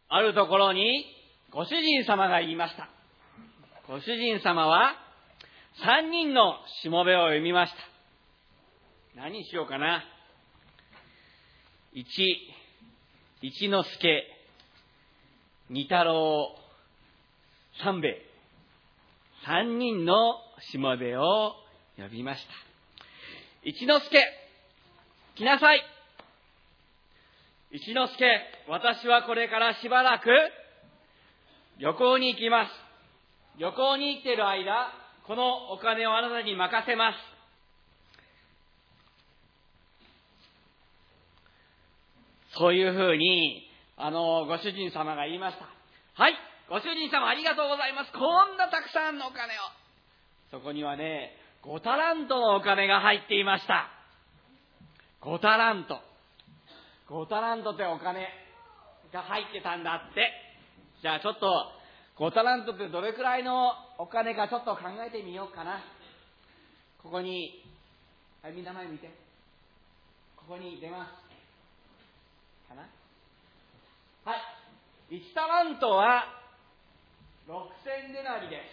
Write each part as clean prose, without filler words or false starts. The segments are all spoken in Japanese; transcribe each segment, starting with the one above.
あるところにご主人様がいました。ご主人様は3人のしもべを読みました。何しようかな。1、一之輔、二太郎、三兵衛。3人のしもべを呼びました。一之輔、来なさい。一之輔、私はこれからしばらく旅行に行きます。旅行に行っている間、このお金をあなたに任せます。そういうふうに、ご主人様が言いました。はい、ご主人様ありがとうございます。こんなたくさんのお金を。そこにはね、5タラントのお金が入っていました。5タラント。5タラントってお金が入ってたんだって。じゃあちょっと、5タラントってどれくらいのお金かちょっと考えてみようかな。ここに、はい、みんな前見て。ここに出ます。かな？はい。1タラントは6000デナリです。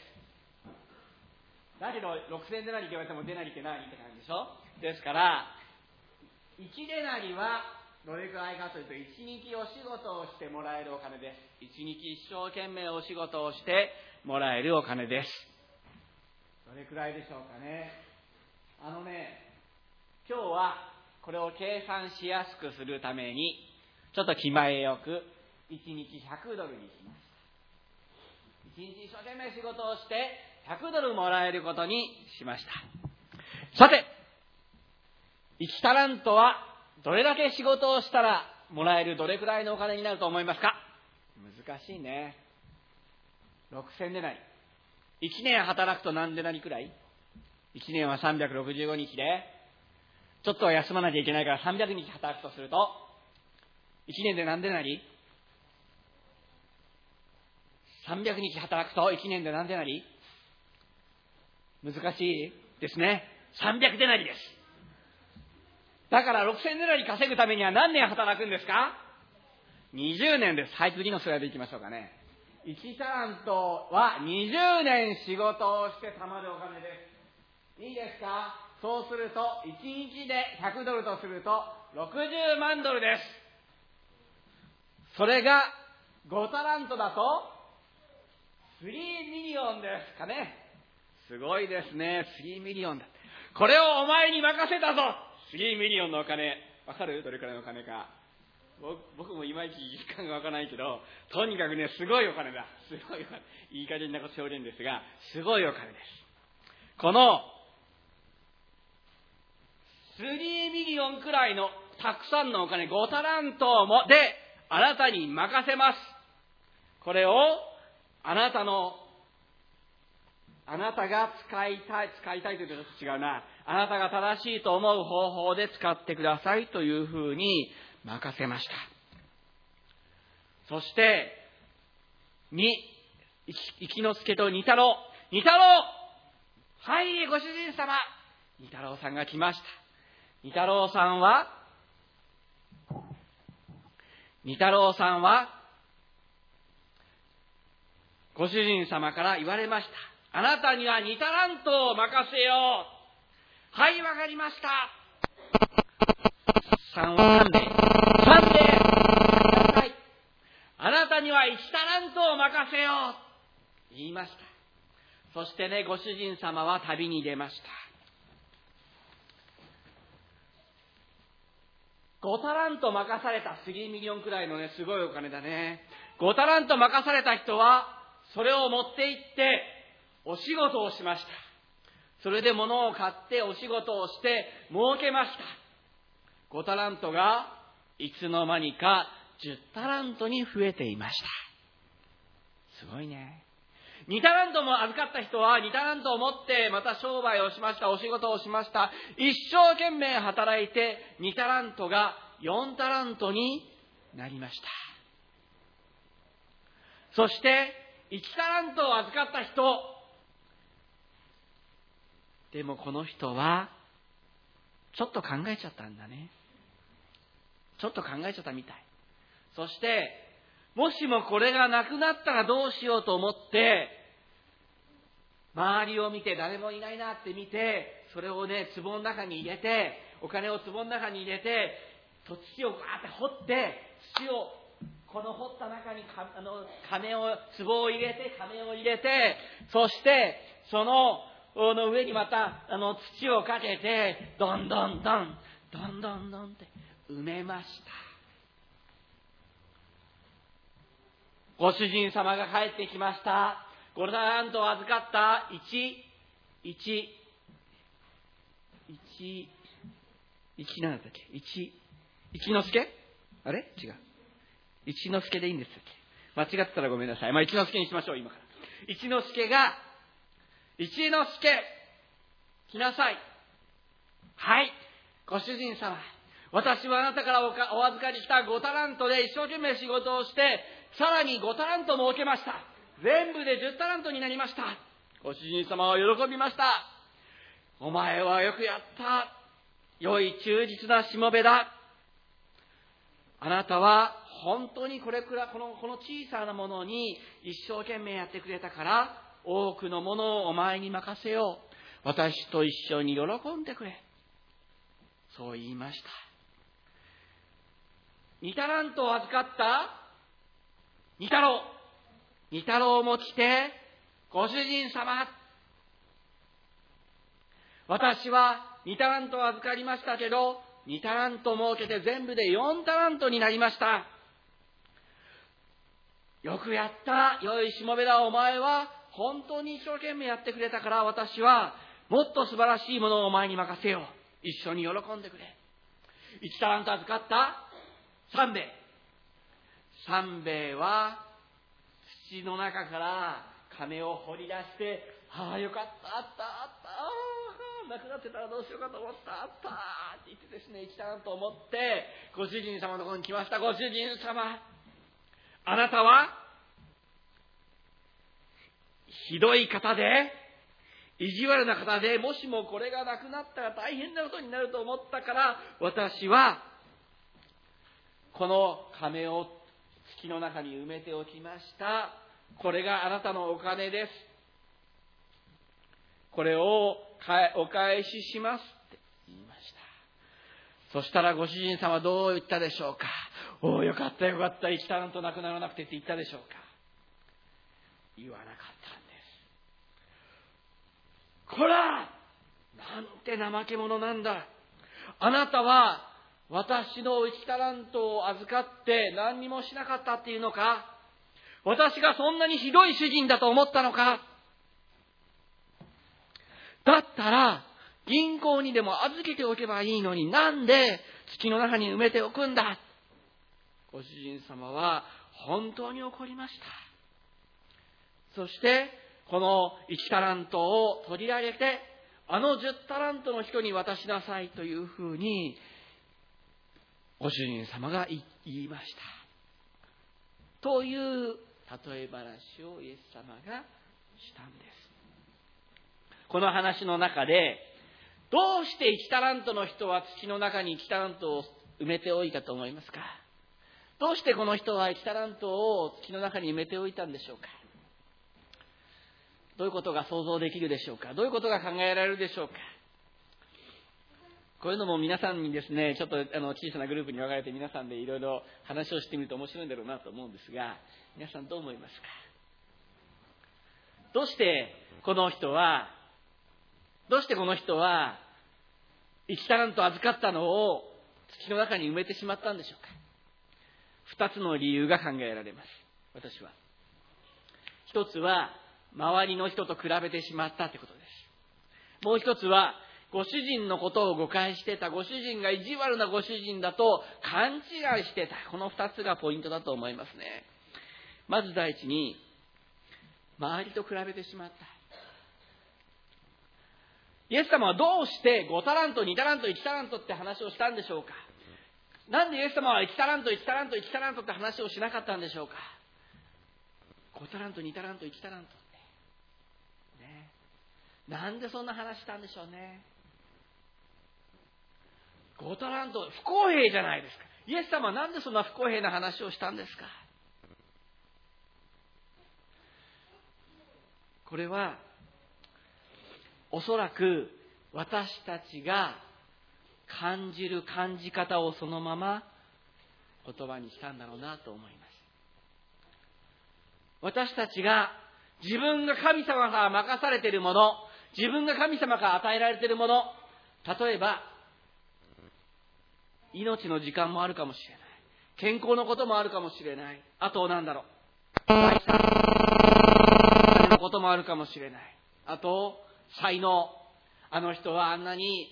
だけど6000デナリって言われてもデナリって何って感じでしょ。ですから1デナリはどれくらいかというと、1日お仕事をしてもらえるお金です。1日一生懸命お仕事をしてもらえるお金です。どれくらいでしょうかね。今日はこれを計算しやすくするためにちょっと気前よく1日100ドルにしました。1日一生懸命仕事をして100ドルもらえることにしました。さて、1タラントはどれだけ仕事をしたらもらえる、どれくらいのお金になると思いますか？難しいね。6000デナリ。1年働くと何デナリくらい？ 1 年は365日で、ちょっと休まなきゃいけないから300日働くとすると、1年で何デナリ？ 300 日働くと1年で何デナリ？難しいですね。300デナリです。だから6000デナリ稼ぐためには何年働くんですか？20年です。はい、次のスライド行きましょうかね。1タラントは20年仕事をして貯まるお金です。いいですか？そうすると1日で100ドルとすると60万ドルです。それが5タラントだと3ミリオンですかね。すごいですね。3ミリオンだ。これをお前に任せたぞ。3ミリオンのお金。わかる？どれくらいのお金か。僕もいまいち実感がわからないけど、とにかくね、すごいお金だ。すごいお金。いい加減なこと表現ですが、すごいお金です。この3ミリオンくらいのたくさんのお金、5タラントもであなたに任せます。これをあなたが使いたいというとちょっと違うな。あなたが正しいと思う方法で使ってくださいというふうに任せました。そして、一之輔と二太郎。二太郎！はい、ご主人様。二太郎さんが来ました。二太郎さんは、ご主人様から言われました。あなたには2タラントを任せよう。はい、わかりました。3は3で。3で。あなたには1タラントを任せよう。言いました。そしてね、ご主人様は旅に出ました。5タラント任された3ミリオンくらいのね、すごいお金だね。5タラント任された人は、それを持って行って、お仕事をしました。それで物を買ってお仕事をして儲けました。5タラントがいつの間にか10タラントに増えていました。すごいね。2タラントも預かった人は2タラントを持ってまた商売をしました。お仕事をしました。一生懸命働いて2タラントが4タラントになりました。そして1タラントを預かった人、でもこの人はちょっと考えちゃったんだね。ちょっと考えちゃったみたい。そしてもしもこれがなくなったらどうしようと思って、周りを見て誰もいないなって見て、それをね、壺の中に入れて、お金を壺の中に入れて、土をバーって掘って、土をこの掘った中に壺を入れて、金を入れて、そしてその上にまた土をかけて、どんどんどんどんどんどんって埋めました。ご主人様が帰ってきました。5タラントを預かったなんだっけ、一之輔、あれ違う、一之輔でいいんですっけ、間違ってたらごめんなさい。一之輔にしましょう。今から一之輔が、一之輔来なさい。はい、ご主人様、私はあなたからお預かりした5タラントで一生懸命仕事をして、さらに5タラント儲けました。全部で10タラントになりました。ご主人様は喜びました。お前はよくやった。良い忠実なしもべだ。あなたは本当にこの小さなものに一生懸命やってくれたから、多くのものをお前に任せよう。私と一緒に喜んでくれ。そう言いました。2タラントを預かった2太郎も来て、ご主人様、私は2タラントを預かりましたけど、2タラント儲けて全部で4タラントになりました。よくやった、良いしもべだ。お前は本当に一生懸命やってくれたから、私はもっと素晴らしいものをお前に任せよう。一緒に喜んでくれ。1タラント預かった3兵衛。3兵衛は土の中から金を掘り出して、よかった、あったなくなってたらどうしようかと思った、あったって言ってですね、1タラントを持ってご主人様のところに来ました。ご主人様、あなたはひどい方で、意地悪な方で、もしもこれがなくなったら大変なことになると思ったから、私はこの金を月の中に埋めておきました。これがあなたのお金です。これをお返ししますって言いました。そしたらご主人様どう言ったでしょうか。よかったよかった、1タラントなくならなくてって言ったでしょうか。言わなかったんです。こら、なんて怠け者なんだ。あなたは私の1タラントを預かって何にもしなかったっていうのか。私がそんなにひどい主人だと思ったのか。だったら銀行にでも預けておけばいいのに、なんで土の中に埋めておくんだ。ご主人様は本当に怒りました。そしてこの1タラントを取り上げて、10タラントの人に渡しなさいというふうにご主人様が言いました。という例え話をイエス様がしたんです。この話の中で、どうして1タラントの人は土の中に1タラントを埋めておいたと思いますか。どうしてこの人は1タラントを土の中に埋めておいたんでしょうか。どういうことが想像できるでしょうか。どういうことが考えられるでしょうか。こういうのも皆さんにですね、ちょっと小さなグループに分かれて皆さんでいろいろ話をしてみると面白いんだろうなと思うんですが、皆さんどう思いますか。どうしてこの人は1タラント預かったのを土の中に埋めてしまったんでしょうか。2つの理由が考えられます。私は一つは周りの人と比べてしまったということです。もう一つはご主人のことを誤解してた。ご主人が意地悪なご主人だと勘違いしてた。この2つがポイントだと思いますね。まず第一に、周りと比べてしまった。イエス様はどうして5タラント、2タラント、1タラントって話をしたんでしょうか。なんでイエス様は1タラント、1タラント、1タラントって話をしなかったんでしょうか。5タラント、2タラント、1タラントってね。なんでそんな話したんでしょうね。5タラント、不公平じゃないですか。イエス様はなんでそんな不公平な話をしたんですか。 これはおそらく私たちが感じる感じ方をそのまま言葉にしたんだろうなと思います。私たちが自分が神様から任されているもの、自分が神様から与えられているもの、例えば命の時間もあるかもしれない、健康のこともあるかもしれない、あと財産、お金のこともあるかもしれない、あと才能、あの人はあんなに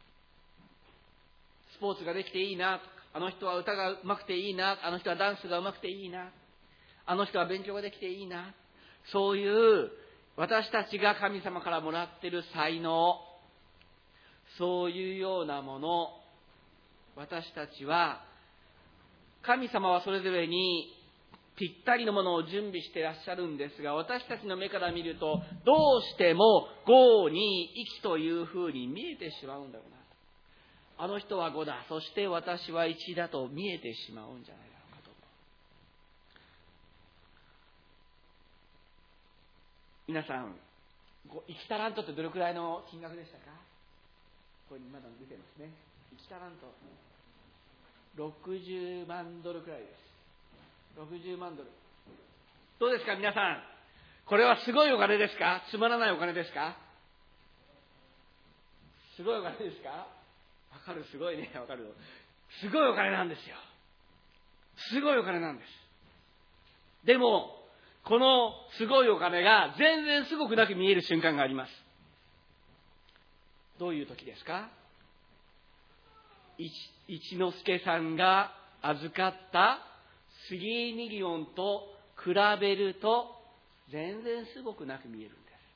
スポーツができていいな、あの人は歌がうまくていいな、あの人はダンスがうまくていいな、あの人は勉強ができていいな、そういう私たちが神様からもらっている才能、そういうようなもの、私たちは神様はそれぞれにぴったりのものを準備していらっしゃるんですが、私たちの目から見るとどうしても5、2、1というふうに見えてしまうんだろうな。あの人は5だ、そして私は1だと見えてしまうんじゃないだろうかと思う。皆さん、1タラントってどれくらいの金額でしたか？ここにまだ出てますね。1タラント60万ドルくらいです。60万ドル。どうですか皆さん、これはすごいお金ですか？つまらないお金ですか？すごいお金ですか？わかる、すごいね、わかる。すごいお金なんですよ。すごいお金なんです。でもこのすごいお金が全然すごくなく見える瞬間があります。どういう時ですか？一之輔さんが預かった3ミリオンと比べると全然すごくなく見えるん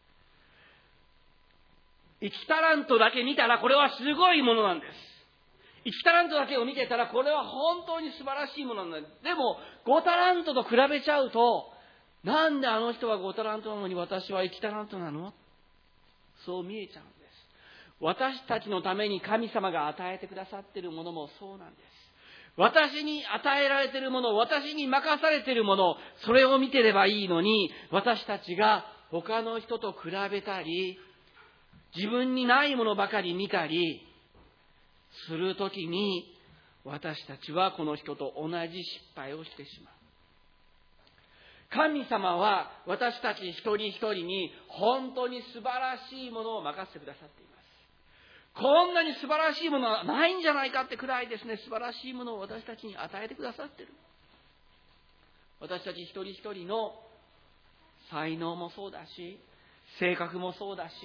です。1タラントだけ見たらこれはすごいものなんです。1タラントだけを見てたらこれは本当に素晴らしいものなんです。でも5タラントと比べちゃうと、なんであの人は5タラントなのに私は1タラントなの？そう見えちゃうんです。私たちのために神様が与えてくださっているものもそうなんです。私に与えられているもの、私に任されているもの、それを見てればいいのに、私たちが他の人と比べたり、自分にないものばかり見たりするときに、私たちはこの人と同じ失敗をしてしまう。神様は私たち一人一人に本当に素晴らしいものを任せてくださっています。こんなに素晴らしいものはないんじゃないかってくらいですね、素晴らしいものを私たちに与えてくださっている。私たち一人一人の才能もそうだし、性格もそうだし、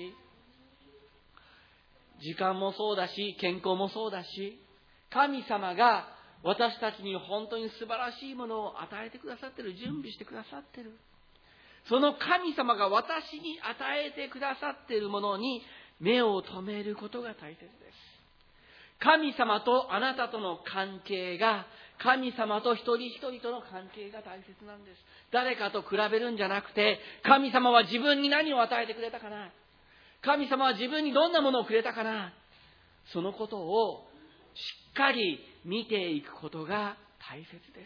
時間もそうだし、健康もそうだし、神様が私たちに本当に素晴らしいものを与えてくださっている、準備してくださっている。その神様が私に与えてくださっているものに目を留めることが大切です。神様とあなたとの関係が、神様と一人一人との関係が大切なんです。誰かと比べるんじゃなくて、神様は自分に何を与えてくれたかな、神様は自分にどんなものをくれたかな、そのことをしっかり見ていくことが大切です。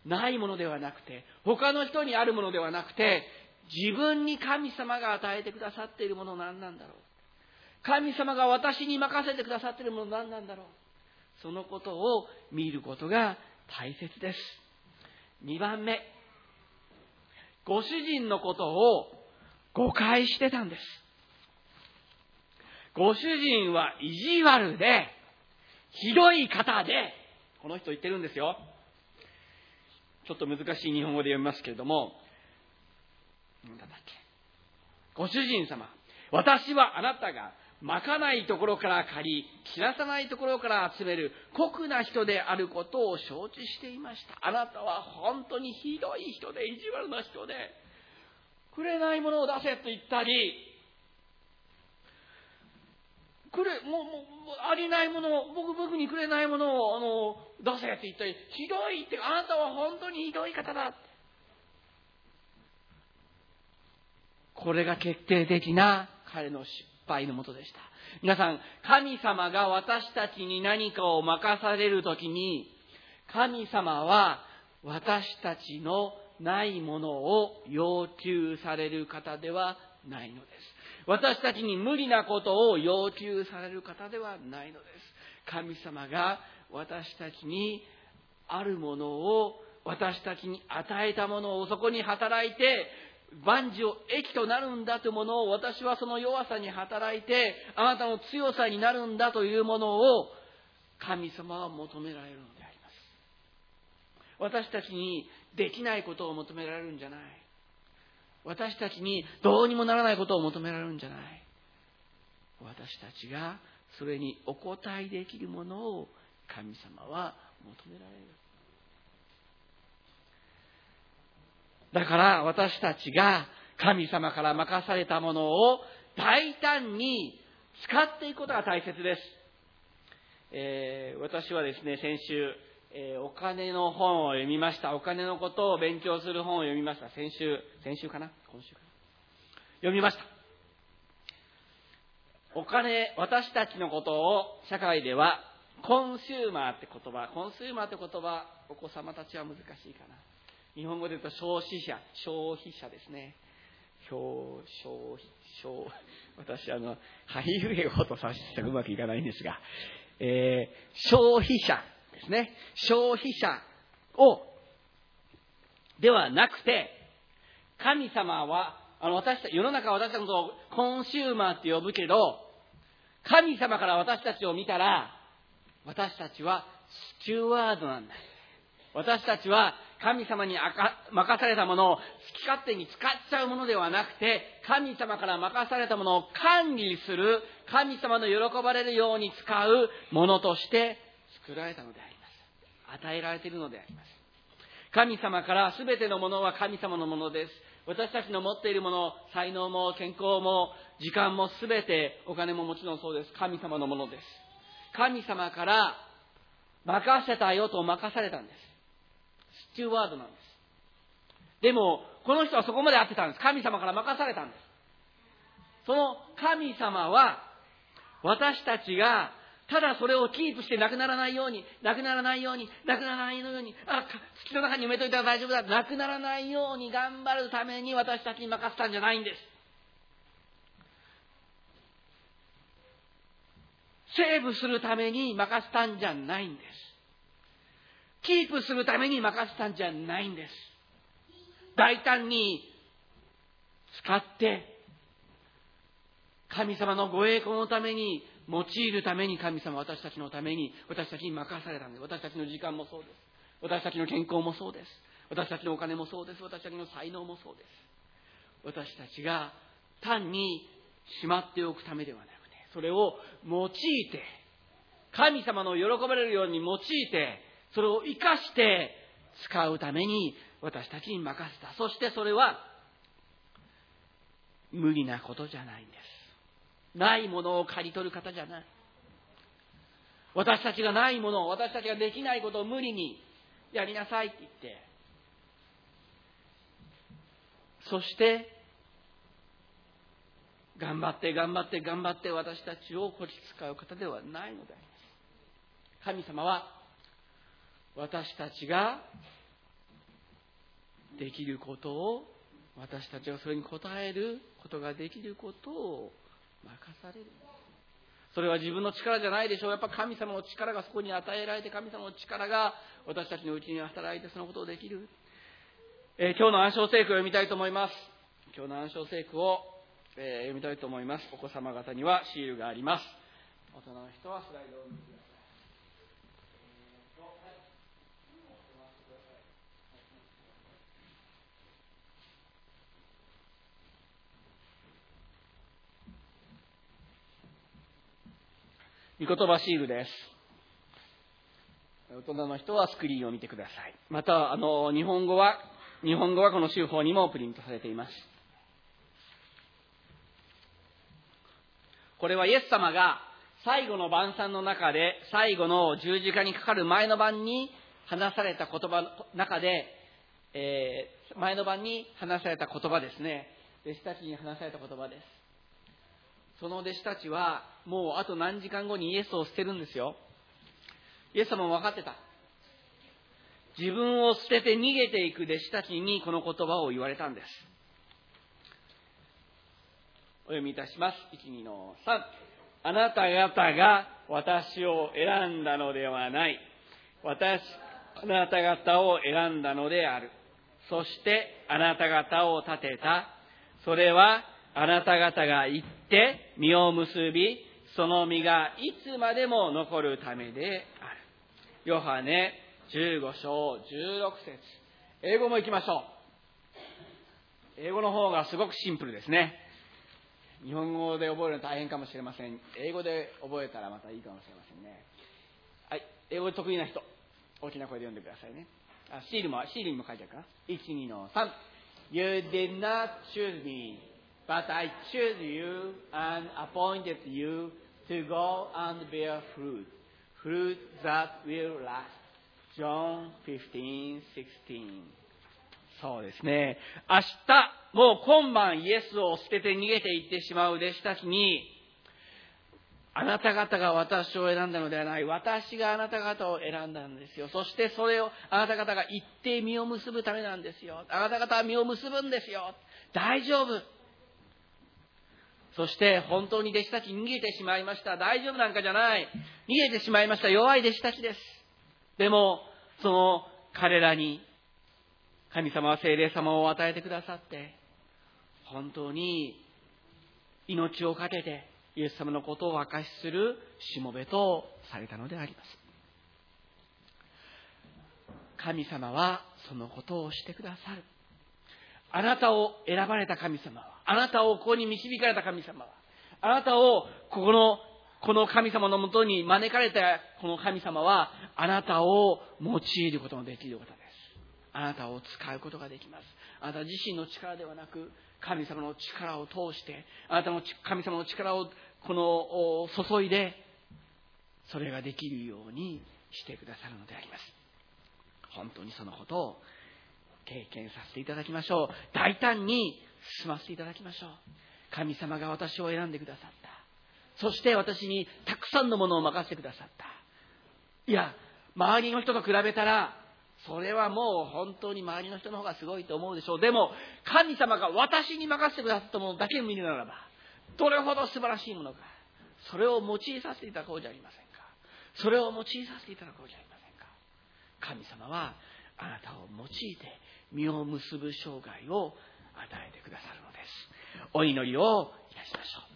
ないものではなくて、他の人にあるものではなくて、自分に神様が与えてくださっているもの何なんだろう、神様が私に任せてくださっているもの何なんだろう、そのことを見ることが大切です。2番目、ご主人のことを誤解してたんです。ご主人は意地悪でひどい方で、この人言ってるんですよ。ちょっと難しい日本語で読みますけれども、なんだっけ、ご主人様、私はあなたがまかないところから借り、切らさないところから集める酷な人であることを承知していました。あなたは本当にひどい人で、意地悪な人で、くれないものを出せと言ったり、ありないものを、僕にくれないものを出せって言ったり、ひどいって、あなたは本当にひどい方だ。これが決定的な彼の失敗のもとでした。皆さん、神様が私たちに何かを任されるときに、神様は私たちのないものを要求される方ではないのです。私たちに無理なことを要求される方ではないのです。神様が私たちにあるものを、私たちに与えたものを、そこに働いて万事を益となるんだというものを、私はその弱さに働いてあなたの強さになるんだというものを神様は求められるのであります。私たちにできないことを求められるんじゃない。私たちにどうにもならないことを求められるんじゃない。私たちがそれにお応えできるものを神様は求められる。だから私たちが神様から任されたものを大胆に使っていくことが大切です。私はですね、先週、お金の本を読みました。お金のことを勉強する本を読みました。先週かな、今週かな、読みました。お金、私たちのことを社会ではコンシューマーって言葉、お子様たちは難しいかな。日本語で言うと消費者ですね。私ハイフエ語とさせてうまくいかないんですが、消費者ですね。消費者ではなくて、神様は世の中は私たちのことをコンシューマーって呼ぶけど、神様から私たちを見たら、私たちはスチュワードなんだ。私たちは神様に任されたものを好き勝手に使っちゃうものではなくて、神様から任されたものを管理する、神様の喜ばれるように使うものとして作られたのであります。与えられているのであります。神様から全てのものは神様のものです。私たちの持っているもの、才能も健康も時間も全て、お金ももちろんそうです。神様のものです。神様から任せたよと任されたんです。スチュワードなんです。でもこの人はそこまで合ってたんです。神様から任されたんです。その神様は私たちがただそれをキープしてなくならないように、月の中に埋めといたら大丈夫だ、なくならないように頑張るために私たちに任せたんじゃないんです。セーブするために任せたんじゃないんです。キープするために任せたんじゃないんです。大胆に使って神様のご栄光のために用いるために、神様は私たちのために、私たちに任されたんです。私たちの時間もそうです。私たちの健康もそうです。私たちのお金もそうです。私たちの才能もそうです。私たちが単にしまっておくためではなくて、それを用いて、神様の喜ばれるように用いて、それを生かして使うために私たちに任せた。そしてそれは無理なことじゃないんです。ないものを刈り取る方じゃない。私たちがないもの、私たちができないことを無理にやりなさいって言って、そして頑張って私たちをこき使う方ではないのであります。神様は私たちができることを、私たちがそれに応えることができることを任される。それは自分の力じゃないでしょう。やっぱ神様の力がそこに与えられて、神様の力が私たちのうちに働いてそのことをできる。今日の暗唱聖句を読みたいと思います。今日の暗唱聖句を、読みたいと思います。お子様方にはシールがあります。大人の人はスライドを見てください。御言葉シールです。大人の人はスクリーンを見てください。また日本語はこの週報にもプリントされています。これはイエス様が最後の晩餐の中で、最後の十字架にかかる前の晩に話された言葉の中で、前の晩に話された言葉ですね。弟子たちに話された言葉です。その弟子たちはもうあと何時間後にイエスを捨てるんですよ。イエス様も分かってた。 自分を捨てて逃げていく弟子たちにこの言葉を言われたんです。お読みいたします。1、2の3。あなた方が私を選んだのではない。あなた方を選んだのである。そしてあなた方を立てた。それはあなた方が行って実を結び、その実がいつまでも残るためである。ヨハネ15章16節。英語も行きましょう。英語の方がすごくシンプルですね。日本語で覚えるの大変かもしれません。英語で覚えたらまたいいかもしれませんね。はい、英語得意な人、大きな声で読んでくださいね。シールにも書いてあるかな。1、2の3。You did not choose me, but I chose you and appointed you to go and bear fruit that will last. John 15:16。そうですね。明日、もう今晩イエスを捨てて逃げていってしまう弟子たちに、あなた方が私を選んだのではない。私があなた方を選んだんですよ。そしてそれをあなた方が行って実を結ぶためなんですよ。あなた方は実を結ぶんですよ。大丈夫。そして本当に弟子たち逃げてしまいました。大丈夫なんかじゃない。逃げてしまいました。弱い弟子たちです。でも、その彼らに神様は聖霊様を与えてくださって、本当に命を懸けてイエス様のことを証しするしもべとされたのであります。神様はそのことをしてくださる。あなたを選ばれた神様は、あなたをここに導かれた神様は、あなたをこの神様のもとに招かれたこの神様は、あなたを用いることのできる方です。あなたを使うことができます。あなた自身の力ではなく、神様の力を通して、あなたの神様の力を注いで、それができるようにしてくださるのであります。本当にそのことを経験させていただきましょう。大胆に進ませていただきましょう。神様が私を選んでくださった。そして私にたくさんのものを任せてくださった。いや、周りの人と比べたら、それはもう本当に周りの人の方がすごいと思うでしょう。でも、神様が私に任せてくださったものだけを見るならば、どれほど素晴らしいものか。それを用いさせていただこうじゃありませんか。それを用いさせていただこうじゃありませんか。神様はあなたを用いて実を結ぶ生涯を与えてくださるのです。お祈りをいたしましょう。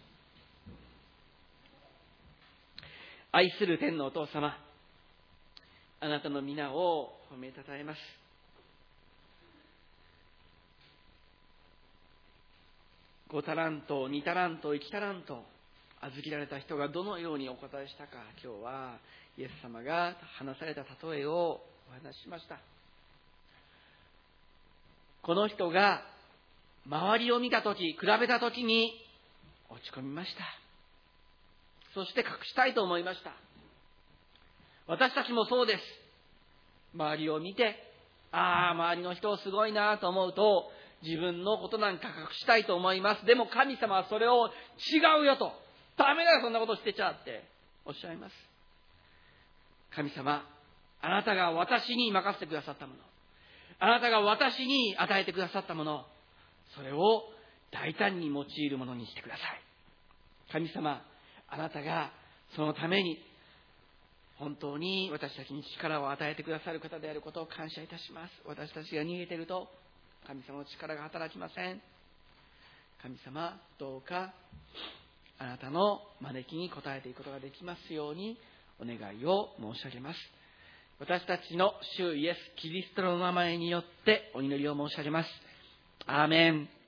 愛する天のお父様、あなたの皆を褒めたたえます。5タラント、2タラント、1タラント預けられた人がどのようにお答えしたか、今日はイエス様が話された例えをお話ししました。この人が周りを見たとき、比べたときに落ち込みました。そして隠したいと思いました。私たちもそうです。周りを見て、周りの人すごいなと思うと、自分のことなんか隠したいと思います。でも神様はそれを違うよと。ダメだよ、そんなことしてちゃっておっしゃいます。神様、あなたが私に任せてくださったもの、あなたが私に与えてくださったもの、それを大胆に用いるものにしてください。神様、あなたがそのために本当に私たちに力を与えてくださる方であることを感謝いたします。私たちが逃げていると神様の力が働きません。神様、どうかあなたの招きに応えていくことができますようにお願いを申し上げます。私たちの主イエス・キリストの名前によってお祈りを申し上げます。アーメン。